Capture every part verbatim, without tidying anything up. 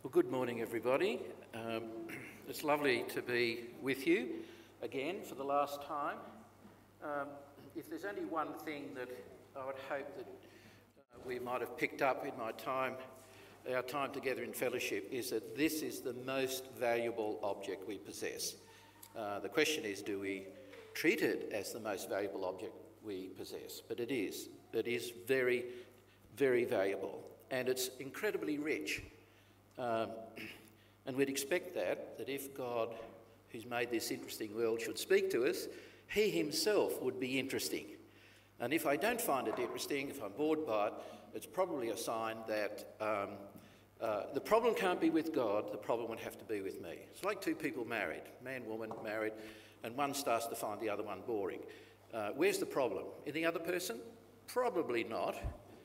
Well, good morning, everybody. Um, it's lovely to be with you again for the last time. Um, if there's only one thing that I would hope that uh, we might have picked up in my time, our time together in fellowship, is that this is the most valuable object we possess. Uh, the question is, do we treat it as the most valuable object we possess? But it is. It is very, very valuable, and it's incredibly rich. Um, and we'd expect that, that if God, who's made this interesting world, should speak to us, he himself would be interesting. And if I don't find it interesting, if I'm bored by it, it's probably a sign that um, uh, the problem can't be with God, the problem would have to be with me. It's like two people married, man, woman, married, and one starts to find the other one boring. Uh, where's the problem? In the other person? Probably not.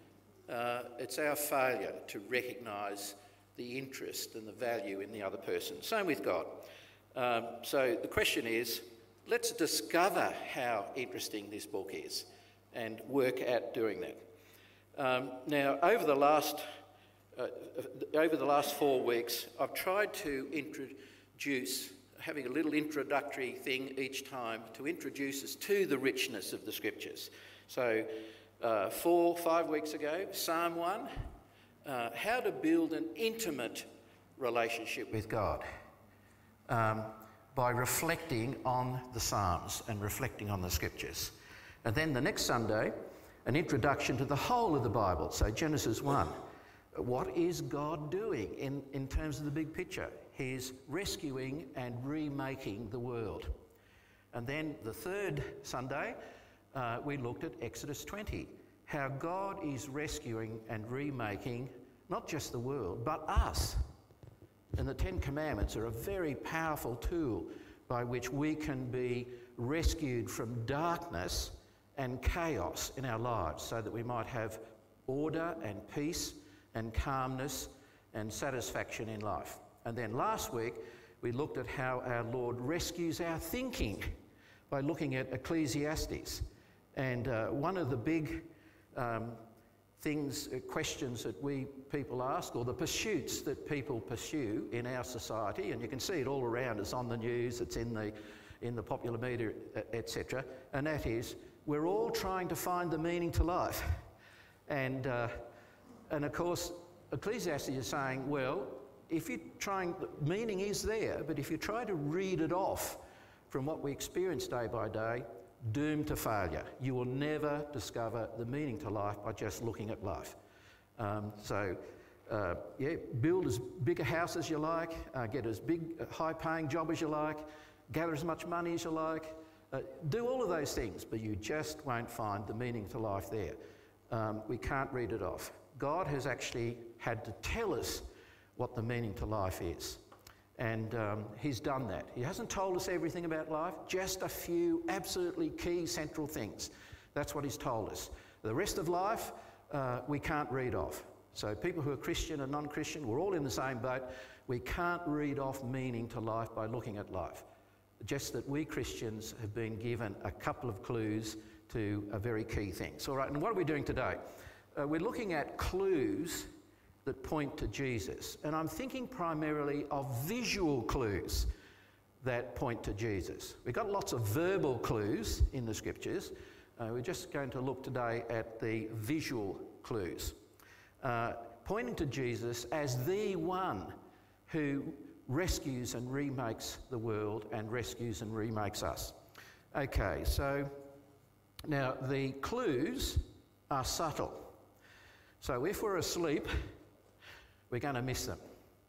Uh, it's our failure to recognise the interest and the value in the other person. Same with God. Um, so the question is, let's discover how interesting this book is and work at doing that. Um, now, over the last uh, over the last four weeks, I've tried to introduce, having a little introductory thing each time to introduce us to the richness of the Scriptures. So, uh, four, five weeks ago, Psalm one. Uh, how to build an intimate relationship with God um, by reflecting on the Psalms and reflecting on the Scriptures. And then the next Sunday, an introduction to the whole of the Bible. So Genesis one. What is God doing in, in terms of the big picture? He's rescuing and remaking the world. And then the third Sunday, uh, we looked at Exodus twenty. How God is rescuing and remaking not just the world, but us. And the Ten Commandments are a very powerful tool by which we can be rescued from darkness and chaos in our lives so that we might have order and peace and calmness and satisfaction in life. And then last week, we looked at how our Lord rescues our thinking by looking at Ecclesiastes. And uh, one of the big Um, things, uh, questions that we people ask, or the pursuits that people pursue in our society, and you can see it all around us on the news, it's in the in the popular media, et cetera. And that is, we're all trying to find the meaning to life, and uh, and of course, Ecclesiastes is saying, well, if you're trying, meaning is there, but if you try to read it off from what we experience day by day, doomed to failure. You will never discover the meaning to life by just looking at life. Um, so, uh, yeah, build as big a house as you like, uh, get as big, uh, high-paying job as you like, gather as much money as you like, uh, do all of those things, but you just won't find the meaning to life there. Um, we can't read it off. God has actually had to tell us what the meaning to life is. And um, he's done that. He hasn't told us everything about life, just a few absolutely key central things. That's what he's told us. The rest of life, uh, we can't read off. So people who are Christian and non-Christian, we're all in the same boat. We can't read off meaning to life by looking at life. Just that we Christians have been given a couple of clues to a very key thing. So, all right, and what are we doing today? Uh, we're looking at clues that point to Jesus. And I'm thinking primarily of visual clues that point to Jesus. We've got lots of verbal clues in the Scriptures. Uh, we're just going to look today at the visual clues, uh, pointing to Jesus as the one who rescues and remakes the world and rescues and remakes us. Okay, so now the clues are subtle. So if we're asleep, we're going to miss them.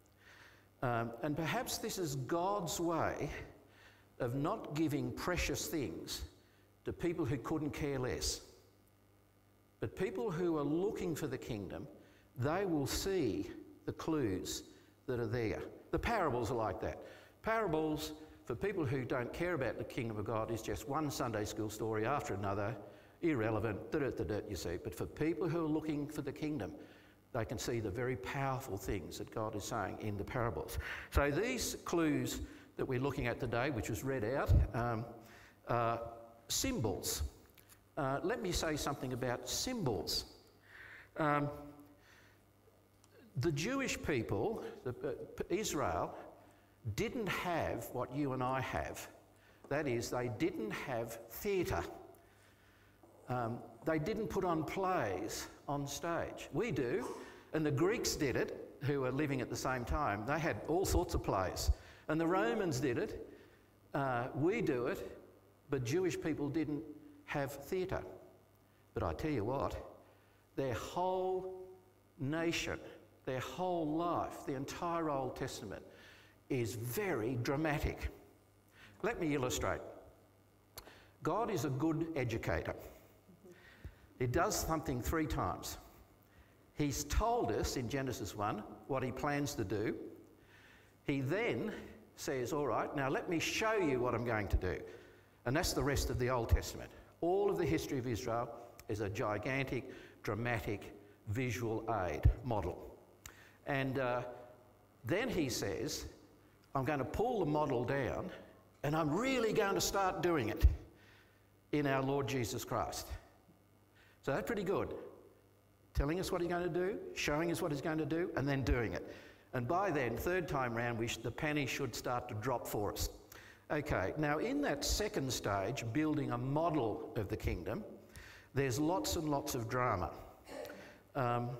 Um, and perhaps this is God's way of not giving precious things to people who couldn't care less. But people who are looking for the kingdom, they will see the clues that are there. The parables are like that. Parables, for people who don't care about the kingdom of God, is just one Sunday school story after another, irrelevant, da-da-da-da, you see. But for people who are looking for the kingdom, they can see the very powerful things that God is saying in the parables. So these clues that we're looking at today, which was read out, um, are symbols. Uh, let me say something about symbols. Um, the Jewish people, the, uh, Israel, didn't have what you and I have. That is, they didn't have theatre. Um, they didn't put on plays on stage. We do, and the Greeks did it, who were living at the same time. They had all sorts of plays. And the Romans did it. Uh, we do it, but Jewish people didn't have theatre. But I tell you what, their whole nation, their whole life, the entire Old Testament is very dramatic. Let me illustrate. God is a good educator. He does something three times. He's told us in Genesis one what he plans to do. He then says, all right, now let me show you what I'm going to do. And that's the rest of the Old Testament. All of the history of Israel is a gigantic, dramatic, visual aid model. And uh, then he says, I'm going to pull the model down and I'm really going to start doing it in our Lord Jesus Christ. So that's pretty good. Telling us what he's going to do, showing us what he's going to do, and then doing it. And by then, third time round, we sh- the penny should start to drop for us. Okay, now in that second stage, building a model of the kingdom, there's lots and lots of drama. Um,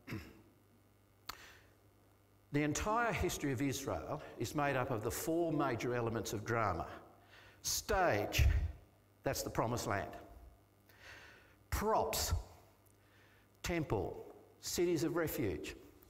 the entire history of Israel is made up of the four major elements of drama. Stage, that's the promised land. Props, temple, cities of refuge.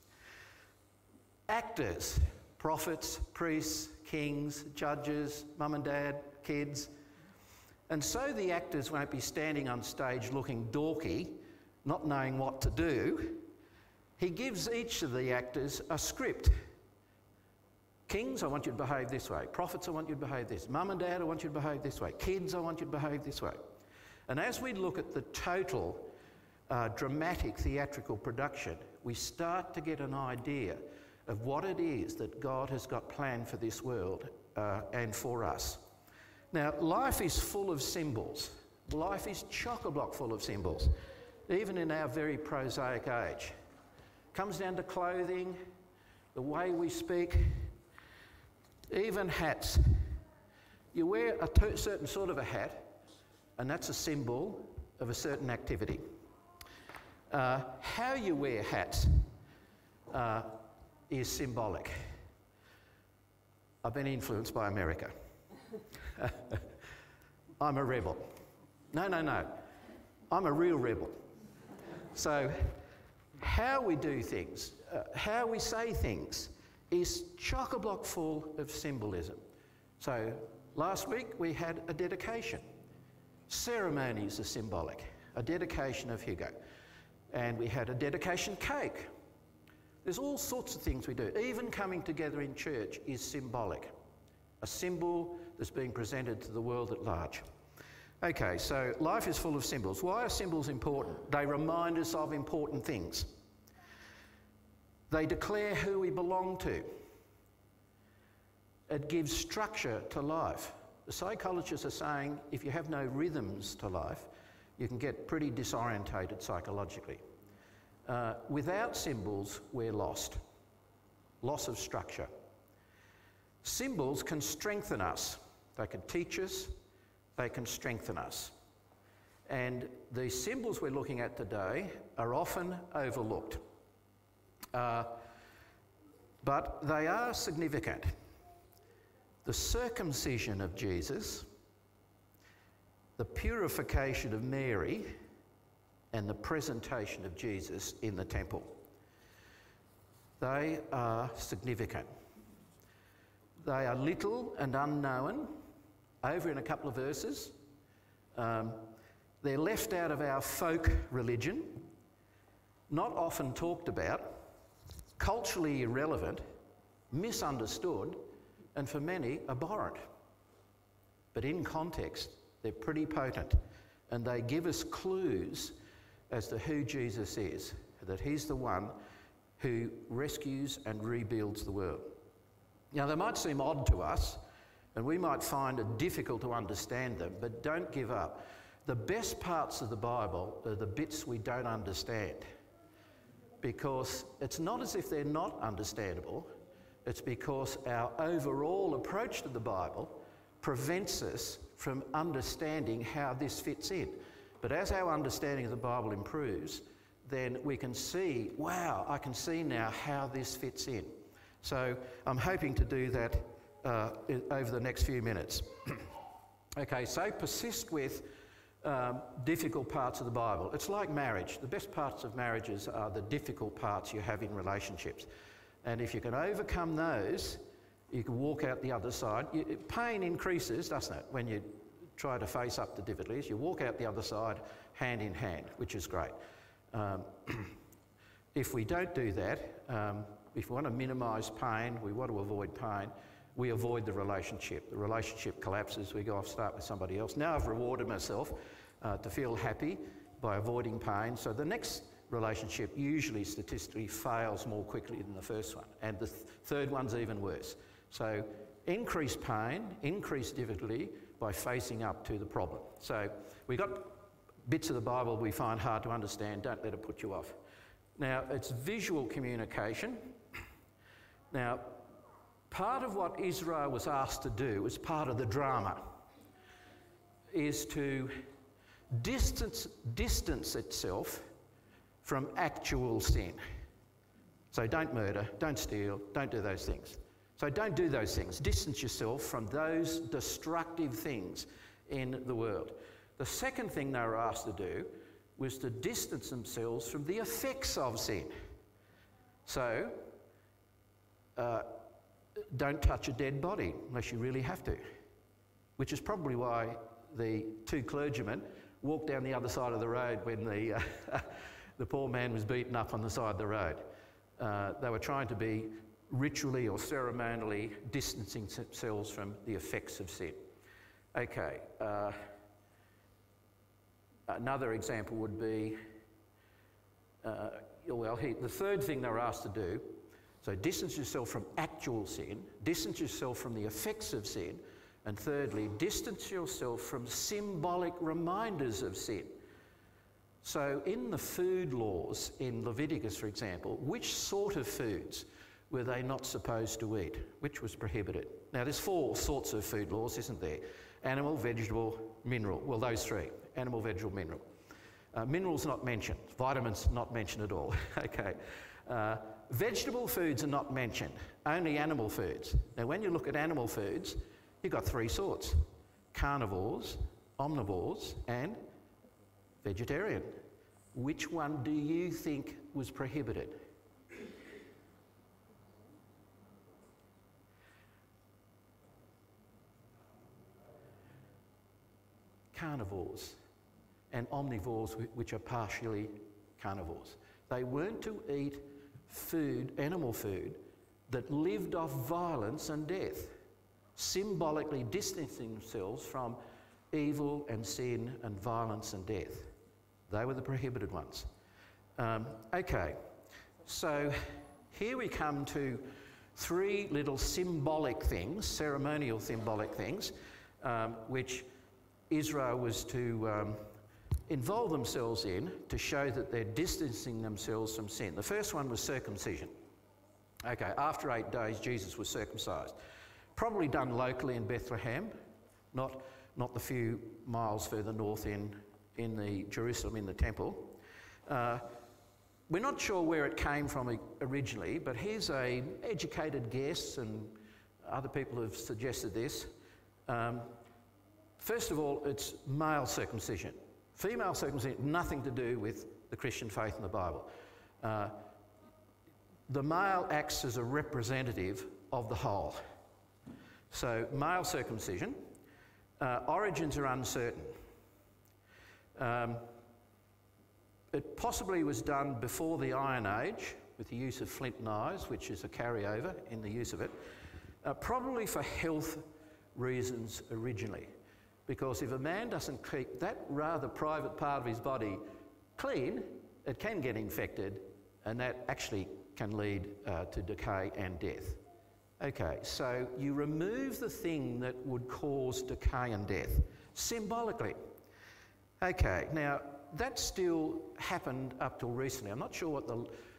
Actors, prophets, priests, kings, judges, mum and dad, kids. And so the actors won't be standing on stage looking dorky, not knowing what to do. He gives each of the actors a script. Kings, I want you to behave this way. Prophets, I want you to behave this. Mum and dad, I want you to behave this way. Kids, I want you to behave this way. And as we look at the total uh, dramatic theatrical production, we start to get an idea of what it is that God has got planned for this world uh, and for us. Now, life is full of symbols. Life is chock-a-block full of symbols, even in our very prosaic age. Comes down to clothing, the way we speak, even hats. You wear a t- certain sort of a hat, and that's a symbol of a certain activity. Uh, how you wear hats uh, is symbolic. I've been influenced by America. I'm a rebel. No, no, no. I'm a real rebel. So how we do things, uh, how we say things is chock-a-block full of symbolism. So last week we had a dedication. Ceremonies are symbolic. A dedication of Hugo. And we had a dedication cake. There's all sorts of things we do. Even coming together in church is symbolic. A symbol that's being presented to the world at large. Okay, so life is full of symbols. Why are symbols important? They remind us of important things. They declare who we belong to. It gives structure to life. The psychologists are saying if you have no rhythms to life, you can get pretty disorientated psychologically. Uh, without symbols, we're lost. Loss of structure. Symbols can strengthen us. They can teach us. They can strengthen us. And the symbols we're looking at today are often overlooked. Uh, but they are significant. The circumcision of Jesus, the purification of Mary, and the presentation of Jesus in the temple. They are significant. They are little and unknown, over in a couple of verses. Um, they're left out of our folk religion, not often talked about, culturally irrelevant, misunderstood, and for many, abhorrent. But in context, they're pretty potent, and they give us clues as to who Jesus is, that he's the one who rescues and rebuilds the world. Now, they might seem odd to us, and we might find it difficult to understand them, but don't give up. The best parts of the Bible are the bits we don't understand, because it's not as if they're not understandable, it's because our overall approach to the Bible prevents us from understanding how this fits in. But as our understanding of the Bible improves, then we can see, wow, I can see now how this fits in. So I'm hoping to do that uh, over the next few minutes. Okay, so persist with um, difficult parts of the Bible. It's like marriage. The best parts of marriages are the difficult parts you have in relationships. And if you can overcome those, you can walk out the other side. You, pain increases, doesn't it, when you try to face up to difficulties. You walk out the other side hand in hand, which is great. Um, if we don't do that, um, if we want to minimise pain, we want to avoid pain, we avoid the relationship. The relationship collapses, we go off, start with somebody else. Now I've rewarded myself uh, to feel happy by avoiding pain. So the next relationship usually statistically fails more quickly than the first one. And the th third one's even worse. So increase pain, increase difficulty by facing up to the problem. So we've got bits of the Bible we find hard to understand, don't let it put you off. Now, it's visual communication. Now, part of what Israel was asked to do as part of the drama is to distance, distance itself from actual sin. So don't murder, don't steal, don't do those things. So don't do those things. Distance yourself from those destructive things in the world. The second thing they were asked to do was to distance themselves from the effects of sin. So, uh, don't touch a dead body unless you really have to, which is probably why the two clergymen walked down the other side of the road when the, uh, the poor man was beaten up on the side of the road. Uh, they were trying to be ritually or ceremonially distancing themselves from the effects of sin. Okay. Uh, Another example would be, uh, well, he, the third thing they were asked to do, so distance yourself from actual sin, distance yourself from the effects of sin, and thirdly, distance yourself from symbolic reminders of sin. So in the food laws in Leviticus, for example, which sort of foods were they not supposed to eat? Which was prohibited? Now, there's four sorts of food laws, isn't there? Animal, vegetable, mineral. Well, those three. Animal, vegetable, mineral. Uh, minerals not mentioned. Vitamins not mentioned at all. Okay. Uh, vegetable foods are not mentioned. Only animal foods. Now, when you look at animal foods, you've got three sorts. Carnivores, omnivores, and vegetarian. Which one do you think was prohibited? Carnivores and omnivores, which are partially carnivores. They weren't to eat food, animal food, that lived off violence and death, symbolically distancing themselves from evil and sin and violence and death. They were the prohibited ones. Um, okay, so here we come to three little symbolic things, ceremonial symbolic things, um, which Israel was to um, involve themselves in to show that they're distancing themselves from sin. The first one was circumcision. Okay, after eight days, Jesus was circumcised. Probably done locally in Bethlehem, not, not the few miles further north in, in the Jerusalem, in the temple. Uh, we're not sure where it came from originally, but here's an educated guess, and other people have suggested this. Um, First of all, it's male circumcision. Female circumcision, nothing to do with the Christian faith in the Bible. Uh, the male acts as a representative of the whole. So, male circumcision, uh, origins are uncertain. Um, it possibly was done before the Iron Age with the use of flint knives, which is a carryover in the use of it, uh, probably for health reasons originally. Because if a man doesn't keep that rather private part of his body clean, it can get infected, and that actually can lead uh, to decay and death. Okay, so you remove the thing that would cause decay and death, symbolically. Okay, now that still happened up till recently. I'm not sure what the,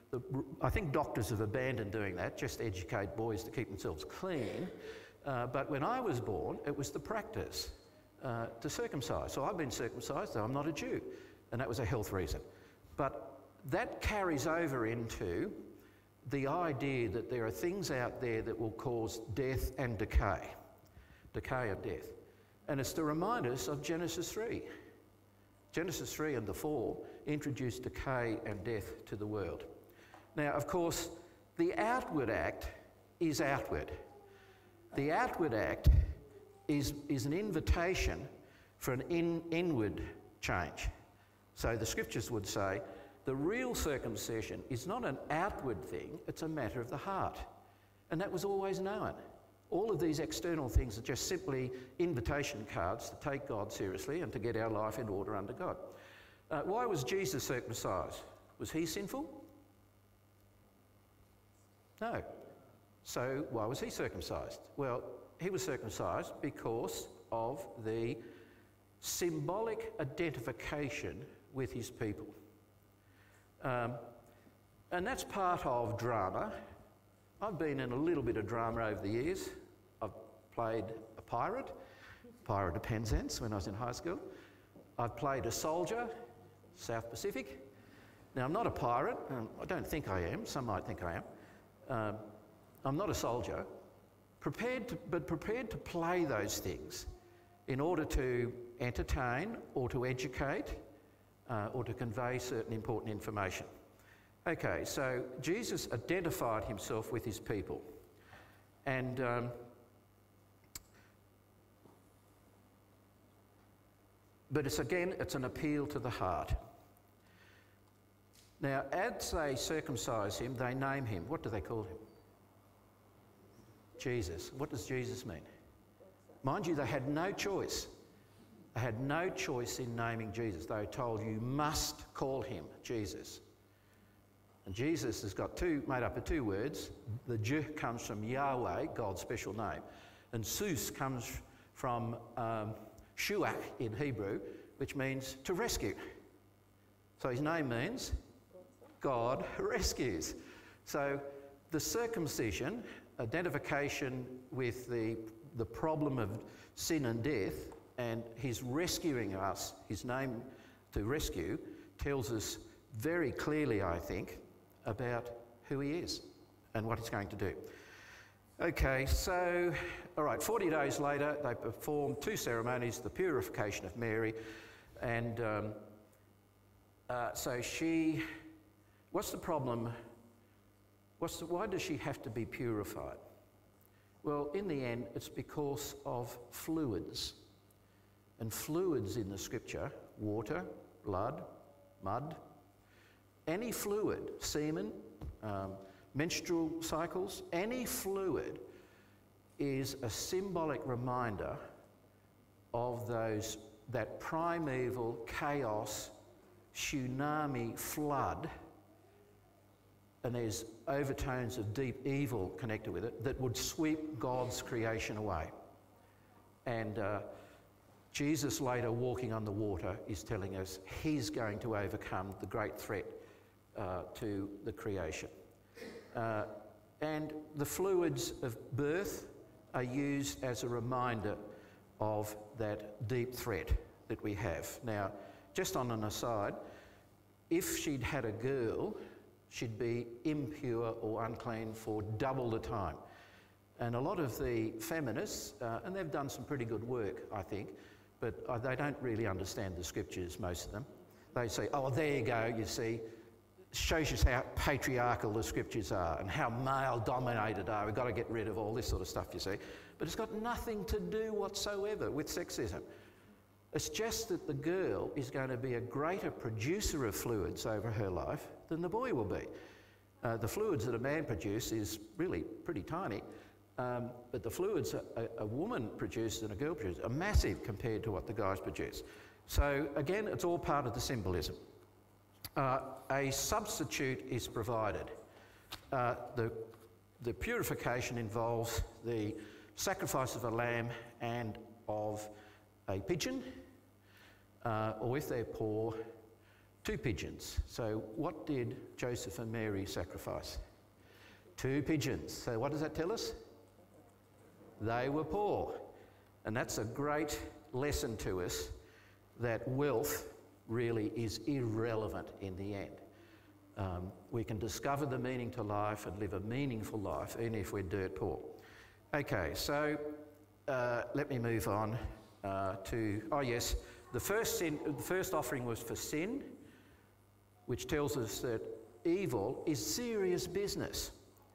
the, I think doctors have abandoned doing that, just educate boys to keep themselves clean. Uh, but when I was born, it was the practice uh, to circumcise. So I've been circumcised, though I'm not a Jew, and that was a health reason. But that carries over into the idea that there are things out there that will cause death and decay. Decay and death. And it's to remind us of Genesis three. Genesis three and the fall introduced decay and death to the world. Now, of course, the outward act is outward. The outward act is, is an invitation for an in, inward change. So the scriptures would say the real circumcision is not an outward thing, it's a matter of the heart. And that was always known. All of these external things are just simply invitation cards to take God seriously and to get our life in order under God. Uh, why was Jesus circumcised? Was he sinful? No. So why was he circumcised? Well, he was circumcised because of the symbolic identification with his people. Um, and that's part of drama. I've been in a little bit of drama over the years. I've played a pirate, pirate of Penzance when I was in high school. I've played a soldier, South Pacific. Now, I'm not a pirate. Um, I don't think I am. Some might think I am. Um, I'm not a soldier, prepared to, but prepared to play those things in order to entertain or to educate uh, or to convey certain important information. Okay, so Jesus identified himself with his people. And um, but it's again, it's an appeal to the heart. Now, as they circumcise him, they name him. What do they call him? Jesus. What does Jesus mean? Mind you, they had no choice. They had no choice in naming Jesus. They were told, you must call him Jesus. And Jesus has got two, made up of two words. The J comes from Yahweh, God's special name. And Sus comes from um, Shuach in Hebrew, which means to rescue. So his name means God rescues. So the circumcision, identification with the, the problem of sin and death, and his rescuing us, his name to rescue, tells us very clearly, I think, about who he is and what he's going to do. Okay, so, all right, forty days later, they performed two ceremonies, the purification of Mary, and um, uh, so she, what's the problem? What's the, why does she have to be purified? Well, in the end, it's because of fluids. And fluids in the scripture, water, blood, mud, any fluid, semen, um, menstrual cycles, any fluid is a symbolic reminder of those, that primeval chaos, tsunami flood, and there's overtones of deep evil connected with it that would sweep God's creation away. And uh, Jesus later walking on the water is telling us he's going to overcome the great threat uh, to the creation. Uh, and the fluids of birth are used as a reminder of that deep threat that we have. Now, just on an aside, if she'd had a girl, she'd be impure or unclean for double the time. And a lot of the feminists, uh, and they've done some pretty good work, I think, but uh, they don't really understand the scriptures, most of them. They say, oh, there you go, you see, shows you how patriarchal the scriptures are and how male-dominated are. We've got to get rid of all this sort of stuff, you see. But it's got nothing to do whatsoever with sexism. It's just that the girl is going to be a greater producer of fluids over her life than the boy will be. Uh, the fluids that a man produces is really pretty tiny, um, but the fluids a, a, a woman produces and a girl produces are massive compared to what the guys produce. So again, it's all part of the symbolism. Uh, a substitute is provided. Uh, the, the purification involves the sacrifice of a lamb and of a pigeon, uh, or if they're poor, two pigeons. So what did Joseph and Mary sacrifice? Two pigeons. So what does that tell us? They were poor. And that's a great lesson to us that wealth really is irrelevant in the end. Um, we can discover the meaning to life and live a meaningful life even if we're dirt poor. Okay, so uh, let me move on uh, to, oh yes, the first, sin, the first offering was for sin, which tells us that evil is serious business.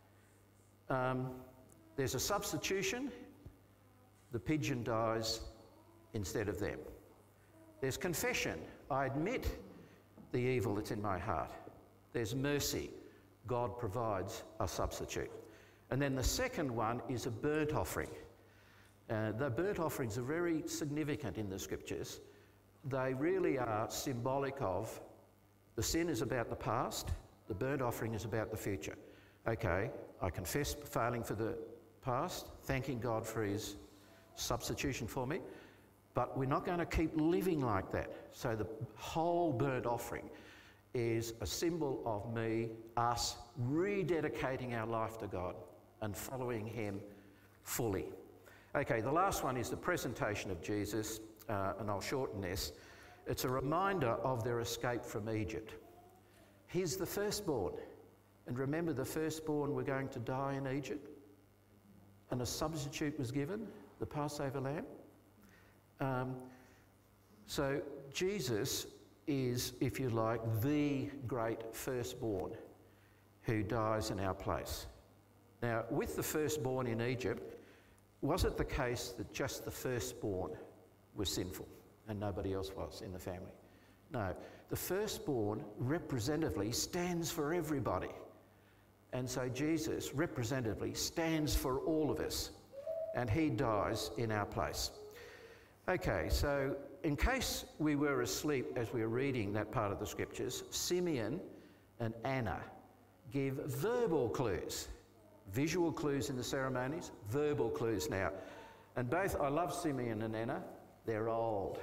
Um, there's a substitution. The pigeon dies instead of them. There's confession. I admit the evil that's in my heart. There's mercy. God provides a substitute. And then the second one is a burnt offering. Uh, the burnt offerings are very significant in the scriptures. They really are symbolic of the sin is about the past, the burnt offering is about the future. Okay, I confess failing for the past, thanking God for his substitution for me, but we're not going to keep living like that. So the whole burnt offering is a symbol of me, us, rededicating our life to God and following him fully. Okay, the last one is the presentation of Jesus, uh, and I'll shorten this. It's a reminder of their escape from Egypt. He's the firstborn. And remember, the firstborn were going to die in Egypt, and a substitute was given, the Passover lamb. Um, so Jesus is, if you like, the great firstborn who dies in our place. Now, with the firstborn in Egypt, was it the case that just the firstborn was sinful and nobody else was in the family? No. The firstborn representatively stands for everybody. And so Jesus representatively stands for all of us, and he dies in our place. Okay, so in case we were asleep as we were reading that part of the scriptures, Simeon and Anna give verbal clues. Visual clues in the ceremonies, verbal clues now. And both, I love Simeon and Anna, they're old.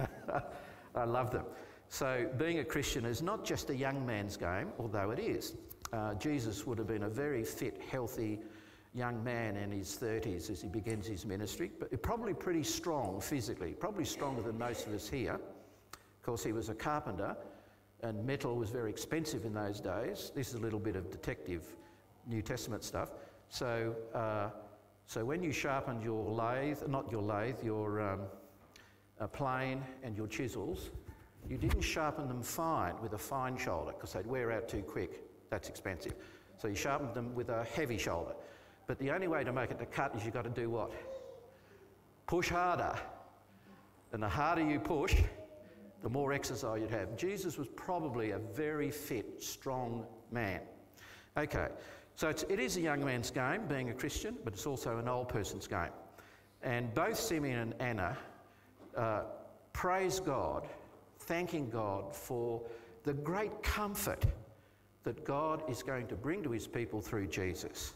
I love them. So being a Christian is not just a young man's game, although it is. Uh, Jesus would have been a very fit, healthy young man in his thirties as he begins his ministry, but probably pretty strong physically, probably stronger than most of us here. Of course, he was a carpenter, and metal was very expensive in those days. This is a little bit of detective New Testament stuff. So, uh, so when you sharpened your lathe, not your lathe, your um, uh, plane and your chisels, you didn't sharpen them fine with a fine shoulder because they'd wear out too quick. That's expensive. So you sharpened them with a heavy shoulder. But the only way to make it to cut is you've got to do what? Push harder. And the harder you push, the more exercise you'd have. Jesus was probably a very fit, strong man. Okay, so it's, it is a young man's game, being a Christian, but it's also an old person's game. And both Simeon and Anna uh, praise God, thanking God for the great comfort that God is going to bring to his people through Jesus.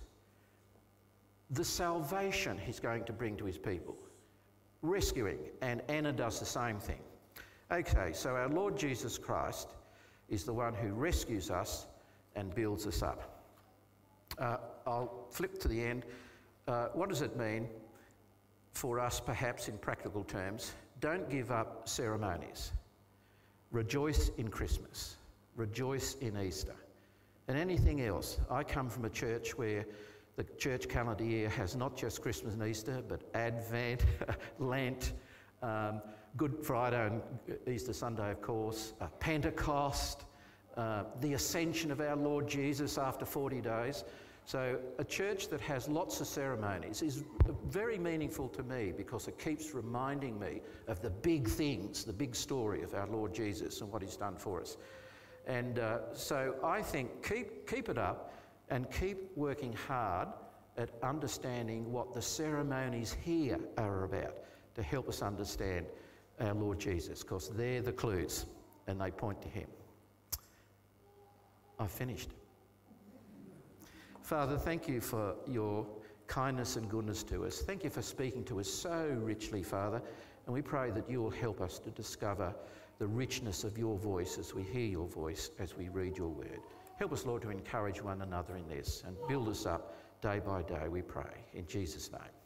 The salvation he's going to bring to his people. Rescuing, and Anna does the same thing. Okay, so our Lord Jesus Christ is the one who rescues us and builds us up. Uh, I'll flip to the end. Uh, what does it mean for us, perhaps in practical terms? Don't give up ceremonies. Rejoice in Christmas. Rejoice in Easter. And anything else. I come from a church where the church calendar year has not just Christmas and Easter, but Advent, Lent, um, Good Friday and Easter Sunday, of course, uh, Pentecost, uh, the ascension of our Lord Jesus after forty days. So a church that has lots of ceremonies is very meaningful to me because it keeps reminding me of the big things, the big story of our Lord Jesus and what he's done for us. And uh, so I think keep, keep it up and keep working hard at understanding what the ceremonies here are about to help us understand our Lord Jesus, because they're the clues and they point to him. I've finished. Father, thank you for your kindness and goodness to us. Thank you for speaking to us so richly, Father, and we pray that you will help us to discover the richness of your voice as we hear your voice, as we read your word. Help us, Lord, to encourage one another in this and build us up day by day, we pray. In Jesus' name.